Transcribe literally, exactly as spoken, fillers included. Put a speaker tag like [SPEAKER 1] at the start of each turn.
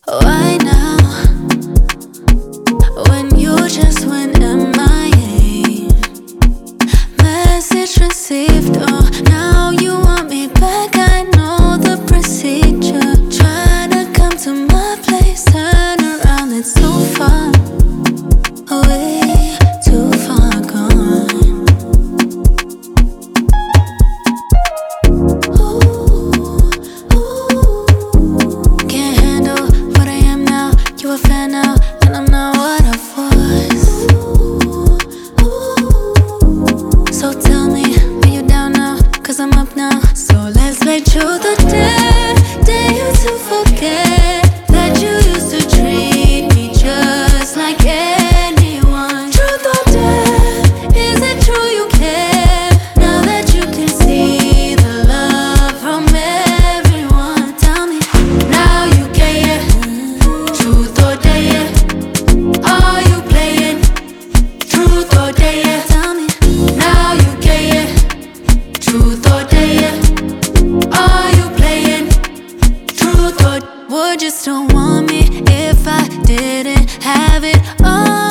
[SPEAKER 1] Why now? When you just went M I A. Message received, oh, now you want me back. I know the procedure. Try to come to my place, turn around, it's too far away, too far gone. Ooh, ooh. Can't handle what I am now. You a fan now, and I'm not what I was. So tell me, are you down now? Cause I'm up now. So let's play truth or dare. Dare you to forget that you used to treat me just like anyone. Truth or dare, is it true you care? Now that you can see the love from everyone. Tell me, now you get it. Truth or dare, are you playing? Truth or dare, tell me, now you get it. Truth or dare, are you playing? Truth or would you still want me if I didn't have it all?